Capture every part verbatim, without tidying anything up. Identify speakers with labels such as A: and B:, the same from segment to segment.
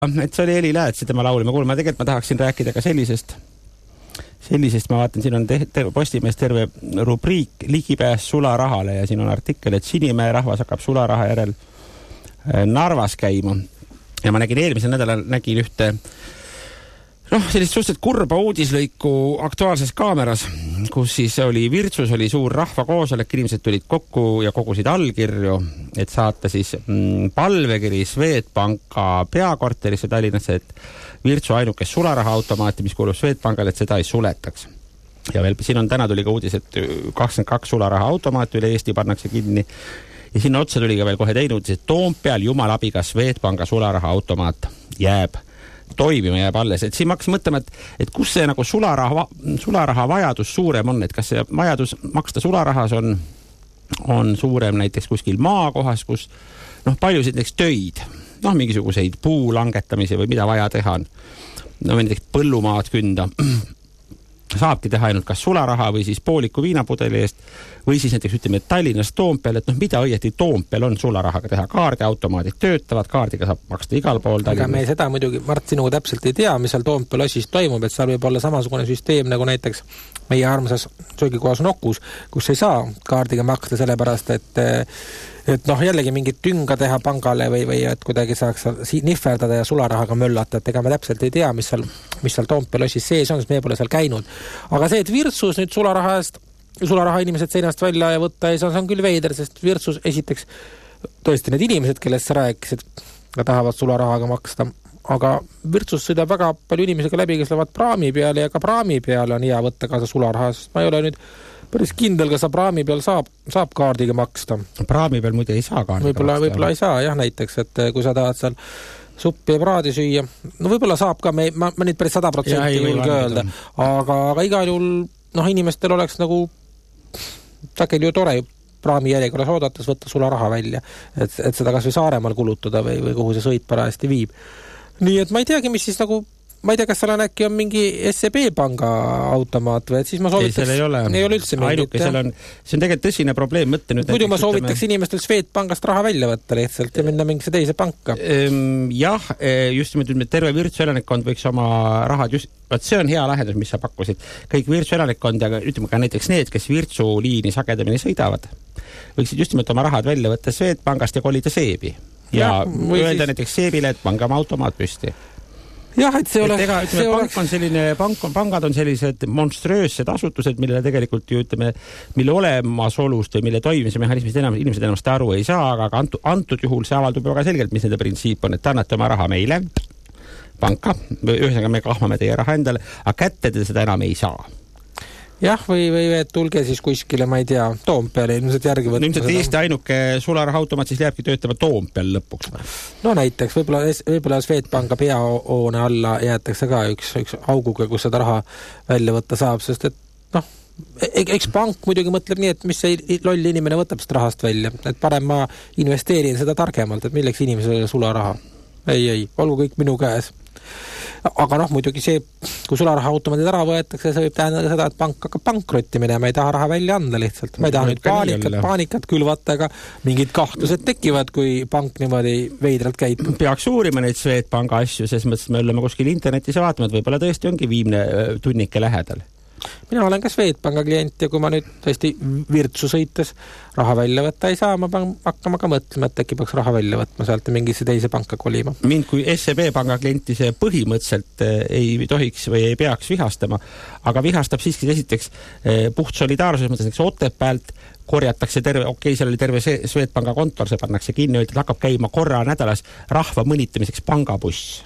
A: et see oli Heli Läätsi tema laul. Ma kuulen, ma tegelikult ma tahaksin rääkida ka sellisest, sellisest, ma vaatan, siin on te, te, Postimees terve rubriik ligipääs sularahale ja siin on artikkel, et Sinimäe rahvas hakkab sularaha järel Narvas käima. Ja ma nägin eelmisel nädalal, nägin ühte noh, sellist suhteliselt kurba uudislõiku Aktuaalses kaameras, kus siis oli Virtsus, oli suur rahvakoosolek, inimesed tulid kokku ja kogusid allkirju, et saata siis mm, palvekiri Swedbanka peakorterisse Tallinnasse, et Virtsu ainukes sularahaautomaati, mis kuulub Swedbankale, et seda ei suletaks. Ja veel siin on täna tuli ka uudis, et kakskümmend kaks sularahaautomaati üle Eesti pannakse kinni. Ja sinna otsa tuli ka veel kohe teine uudis, et Toompeal jumal abiga Swedbanka sularahaautomaat jääb toimima, jääb alles. Et siin ma hakkasin mõtlema, et, et kus see nagu sularaha, sularaha vajadus suurem on, et kas see vajadus maksta sularahas on, on suurem näiteks kuskil maakohas, kus noh, paljusid näiteks töid, noh, mingisuguseid puu langetamisi või mida vaja teha on. No näiteks põllumaad künda saabki teha ainult kas sularaha või siis pooliku viinapudeli eest või siis näiteks ütleme, et Tallinnas Toompeal, et noh, mida õieti Toompeal on sularahaga teha. Kaardiautomaadid töötavad, kaardiga saab maksta igal pool Tallinnas.
B: Aga me seda muidugi, Mart, sinuga täpselt ei tea, mis seal Toompeal asjis toimub, et seal võib olla samasugune süsteem nagu näiteks meie armsas söögikohas Nokus, kus ei saa kaardiga maksta sellepärast, et et noh, jällegi mingit tünga teha pangale või, või et kuidagi saaks nihverdada ja sularahaga möllata, et ega me täpselt ei tea, mis seal, mis seal Toompeal asjis sees on, sest meie pole seal käinud. Aga see, et Virtsus nüüd sularaha eest, sularaha inimesed seinast välja ja võtta ei saa, see on küll veider, sest Virtsus esiteks tõesti need inimesed, kellest sa rääkisid, tahavad sularahaga maksta, aga Virtsus sõidab väga palju inimesega läbi, kes lähevad praami peale ja ka praami peale on hea võtta kaasa sularaha, sest ma ei ole nüüd päris kindel, kas sa praami peal saab, saab kaardiga maksta.
A: Praami peal muide ei saa kaardiga
B: võib-olla,
A: maksta.
B: Võib-olla ei saa, jah, näiteks, et kui sa tahad seal suppi ja praadi süüa, no võib-olla saab ka, me, ma, ma nüüd päris sada protsenti võin ka öelda, aga, aga igal juhul noh, inimestel oleks nagu takkel ju tore praami järjekorras oodates võtta sularaha välja, et, et seda kas või Saaremaal kulutada või, või kuhu see sõit parajasti viib. Nii et ma ei teagi, mis siis nagu ma ei tea, kas seal on äkki on mingi S E B panga automaat või et siis ma soovitaks... Ei,
A: ei ole.
B: Ei ole üldse mingit.
A: Ainuke, seal on, see on tegelikult tõsine probleem. Mõtte nüüd
B: muidu ma soovitaks ütleme... inimestel Swedbankast raha välja võtta lihtsalt ja minna mingisse teise panka.
A: Ehm, jah, just nüüd terve Virtsu elanikkond võiks oma rahad just... Vaat see on hea lahendus, mis sa pakkusid. Kõik Virtsu elanikkond ja ütleme ka näiteks need, kes Virtsu liini sagedamini sõidavad, võiksid just nimelt oma rahad välja võtta Swedbankast ja kolida Seebi. Ja, ja öelda siis... näiteks Seebile, et panga automaat püsti.
B: Jah, et see oleks...
A: Ega, ütleme, pank oleks... on selline, pank on, pangad on sellised monströössed asutused, millele tegelikult ju, ütleme, mille olemasolust või mille toimimise mehhanismist enam, inimesed enamasti aru ei saa, aga antud, antud juhul see avaldub väga selgelt, mis nende printsiip on, et annate oma raha meile, panka, ühesõnaga me kahmame teie raha endale, aga kätte te seda enam ei saa.
B: Jah, või, või et tulge siis kuskile, ma ei tea, Toompeale ilmselt järgi võtta.
A: Ilmselt Eesti ainuke sularaha automaat siis lähebki töötama Toompeal lõpuks.
B: No näiteks, võib-olla, võib-olla Swedbanka peahoone alla jäetakse ka üks, üks auguga, kus seda raha välja võtta saab, sest et noh, eks pank muidugi mõtleb nii, et mis see loll inimene võtab seda rahast välja, et parem ma investeerin seda targemalt, et milleks inimesele sularaha. Ei, ei, olgu kõik minu käes. Aga noh, muidugi see, kui sularaha automaadid ära võetakse, see võib tähendada seda, et pank hakkab pankrotti minema, ei taha raha välja anda lihtsalt. Ma ei taha nüüd paanikat, paanikat külvata, aga mingid kahtlused tekivad, kui pank niimoodi veidralt käitub.
A: Peaks uurima neid Swedbanka asju, sest mõttes me oleme kuskil internetis ja vaatame, et võib-olla tõesti ongi viimne tunnike lähedal.
B: Mina olen ka Swedbanka klient ja kui ma nüüd tõesti Virtsu sõites raha välja võtta ei saa, ma pean hakkama ka mõtlema, et äkki peaks raha välja võtma sealt mingisse teise panka kolima.
A: Mind kui S E B panga klienti see põhimõtteliselt ei tohiks või ei peaks vihastama, aga vihastab siiski esiteks puht solidaarsus, mõttes näiteks Otepäält korjatakse terve, okei, seal oli terve Swedbanka kontor, see pannakse kinni, et hakkab käima korra nädalas rahva mõnitamiseks pangabuss.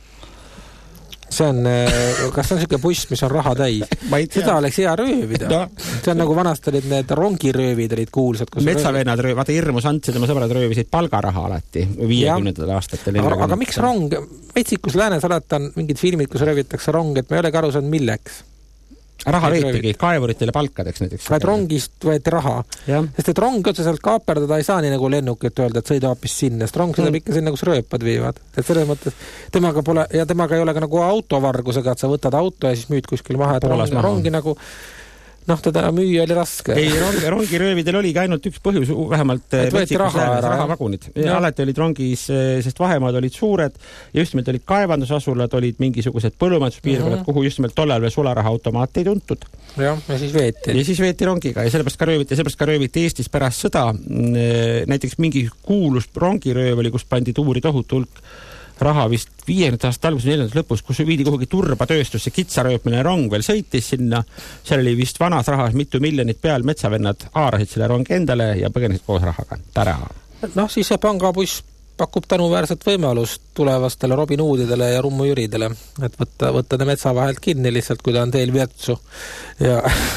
B: See on, kas see on selline buss, mis on raha täis? Seda oleks hea röövida. No. See on nagu vanast olid need rongiröövid olid kuulsad.
A: Metsavennad röövid, vaata Irmus Ants ja tema sõbrad röövisid palgaraha alati viiekümnendatel aastatel.
B: Aga, aga miks rong? Metsikus Läänes alati on mingid filmid, kus röövitakse rong, et me ei olegi aru saanud milleks.
A: Raha veetigi, kaevuritele palkadeks näiteks.
B: Vaid rongist võeti raha. Ja. Sest et rongi otseselt kaaperdada ei saa nii nagu lennukit öelda, et sõida hoopis sinna, sest rong sõidab mm. ikka sinna, kus rööpad viivad. Et selles mõttes, temaga pole, ja temaga ei ole ka nagu autovargusega, et sa võtad auto ja siis müüd kuskil maha, et rong, rongi nagu noh, teda müüa oli raske.
A: Ei, rongi, rongiröövidel oligi ainult üks põhjus, vähemalt
B: et võeti raha ära,
A: rahavagunid. Alati olid rongis, sest vahemaad olid suured ja just nimelt olid kaevandusasulad, olid mingisugused põllumajanduspiirkonnad, mm-hmm. kuhu just nimelt tollal veel sularaha automaat ei tuntud.
B: Ja, ja siis veeti.
A: Ja siis veeti rongiga ja sellepärast ka rööviti, sellepärast ka rööviti Eestis pärast sõda. Näiteks mingi kuulus rongirööv oli, kus pandi tuuri tohutu hulk raha vist viiekümnendate aasta alguses, neljandast lõpus, kus viidi kuhugi turbatööstusse, kitsarööpmeline rong veel sõitis sinna. Seal oli vist vanas rahas mitu miljonit peal, metsavennad haarasid selle rongi endale ja põgenesid koos rahaga. Tära.
B: Noh, siis see pangabuss pakub tänuväärset võimalust tulevastele Robin Hoodidele ja Rummu Jüridele, et võtta, võtta ne metsa vahelt kinni lihtsalt, kui ta on teel Virtsu. Ja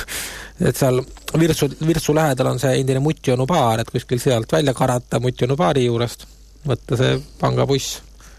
B: et seal Virtsu, Virtsu lähedal on see endine Mutjonu baar, et kuskil sealt välja karata Mutjonu baari juurest, võtta see pangabuss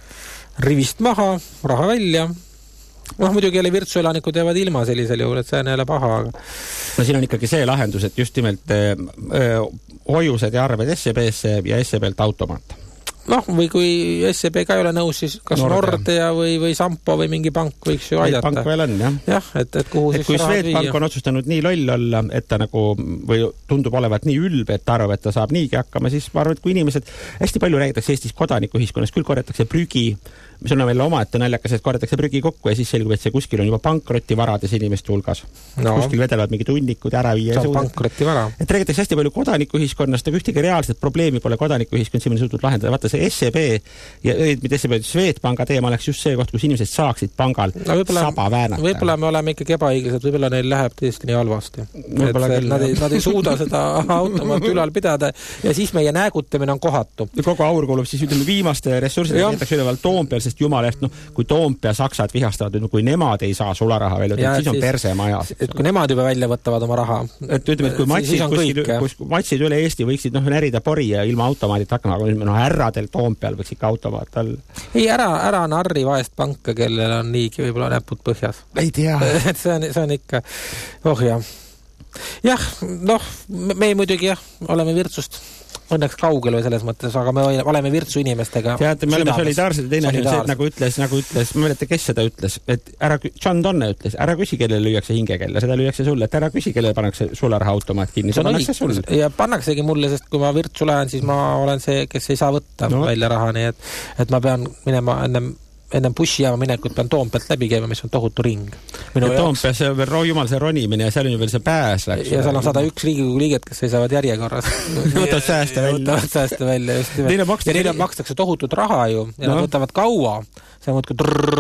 B: rivist maha, raha välja. noh, muidugi jälle Virtsu elanikud jäävad ilma sellisel juhul, et see on jälle paha. Aga...
A: no siin on ikkagi see lahendus, et just nimelt öö, hoiused ja arved S E B-sse ja S E B-lt automaat. noh, või kui S E B ka ei ole nõus, siis kas Nordea, Nordea või, või Sampo või mingi pank võiks ju aidata. Pank veel on, jah.
B: jah, et, et kuhu
A: et
B: siis
A: kui Swedbank on otsustanud nii loll olla, et ta nagu, või tundub olevat nii ülbe, et ta arvab, et ta saab niigi hakkama, siis ma arvan, et kui inimesed, hästi palju räägitakse Eestis kodanikuühiskonnas, küll korjatakse prügi, mis on veel omaette naljakas, et korjatakse prügi kokku ja siis selgub, et see kuskil on juba pankroti varades inimeste hulgas. No. Kuskil vedelevad mingi tunnikud ära viia.
B: See on pankroti vara.
A: Et räägitakse hästi palju kodanikuühiskonnast, aga ühtegi reaalset probleemi pole kodanikuühiskond siin suutnud lahendada. Vaata see S E B ja mitte S E B, Swedbanka teema oleks just see koht, kus inimesed saaksid pangal no, saba väänata.
B: Võib-olla me oleme ikkagi ebaõiglased, võib-olla neil läheb tõesti nii halvasti. Et nad, ei, nad ei suuda seda automaat ülal pidada ja siis meie näägutamine on kohatu.
A: Ja kogu aur kuulub siis ütleme viimaste ressursside näiteks üleval Toompeal, sest jumal eest, noh, kui Toompea saksad vihastavad, kui nemad ei saa sularaha välja, ja, siis on perse majas.
B: Et kui nemad juba välja võtavad oma raha.
A: Et ütleme, et kui matsid, kuskil, kus matsid üle Eesti võiksid noh, närida pori ja ilma automaadit hakkama, aga no, härradel Toompeal võiks ikka automaat all.
B: Ei, ära, ära narri vaest panka, kellel on niigi võib-olla näpud põhjas.
A: Ei tea.
B: Et see on, see on ikka, oh jah. Jah, noh, me ei muidugi jah, oleme Virtsust õnneks kaugel või selles mõttes, aga me oleme Virtsu inimestega.
A: Teate, me oleme solidaarsed, teine on see, nagu ütles, nagu ütles, ma mäleta, kes seda ütles, et ära, John Donne ütles, ära küsi, kellele lüüakse hingekella, seda lüüakse sulle, et ära küsi, kellele pannakse sularaha automaat kinni, see pannakse sulle.
B: Ja pannaksegi mulle, sest kui ma Virtsu lähen, siis ma olen see, kes ei saa võtta no. välja raha, nii et, et ma pean minema ennem ennem bussijaama minekut pean Toompealt läbi käima, mis on tohutu ring.
A: Toompeal see on veel jumal see ronimine ja seal on ju veel see pääs. Läks,
B: ja seal on sada üks Riigikogu liiget, kes seisavad järjekorras.
A: võtavad sääste välja.
B: Võtavad sääste välja, just nimelt. Ja neile makstakse tohutut raha ju ja no. nad võtavad kaua. See muudku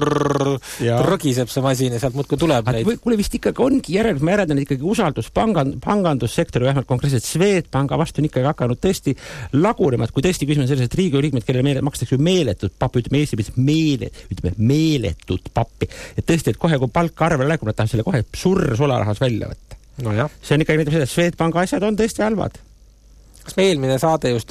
B: trõgiseb see masin ja sealt muudku tuleb neid.
A: Kuule vist ikkagi ongi järel, ma järeldan ikkagi usaldus pangand, pangandussektori vähemalt konkreetselt Swedbanka vastu on ikkagi hakanud tõesti lagunemat, kui tõesti küsimus selles, et Riigikogu liikmed, kellele meele, makstakse ju meeletut pappi, ütleme Eesti meele, ütleme meeletut pappi. Et tõesti, et kohe kui palk arvel läheb, nad tahab selle kohe surr sularahas välja võtta.
B: No jah.
A: See on ikkagi näitab seda, et Swedbanka asjad on tõesti halvad.
B: Kas me eelmine saade just